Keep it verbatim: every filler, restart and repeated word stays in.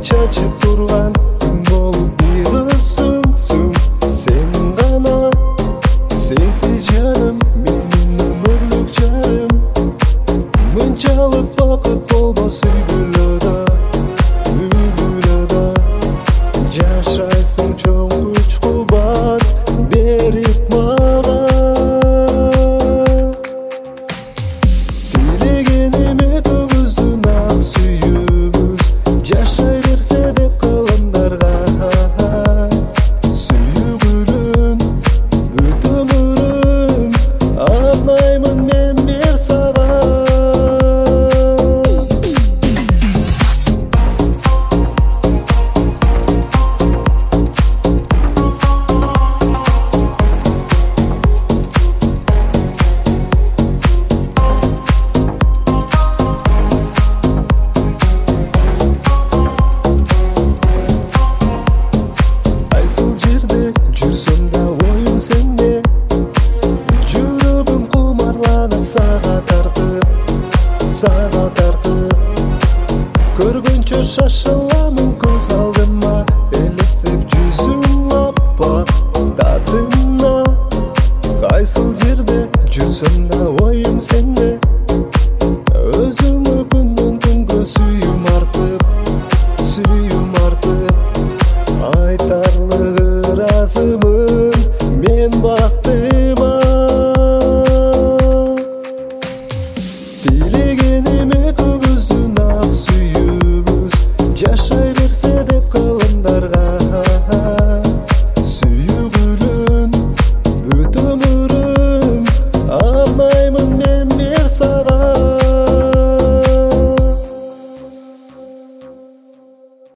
чачып турган күн болуп биросуңсуң. Сен гана, сенсиз жаным, менин өмүрлүк жарым. Мынчалык бакыт болбос үйдүлөдө, үйдүлөдө. Жашайсың чоң күч кубат берип мага. Тилегеним экөөбүздүн ак сүйүүбүз жашай берсе деп каламдарга. Сүйгүлүм бүт өмүрүм арнаймын мен бир сага. Кайсыл жерде жүрсөм да оюм сенде, жүрөгүм кумарланат сага тартып, сага тартып. Көргөнчө шашыламын көз алдыма, элестеп жүзүң аппак татына. Кайсыл жерде жүрсөм да оюм сенде,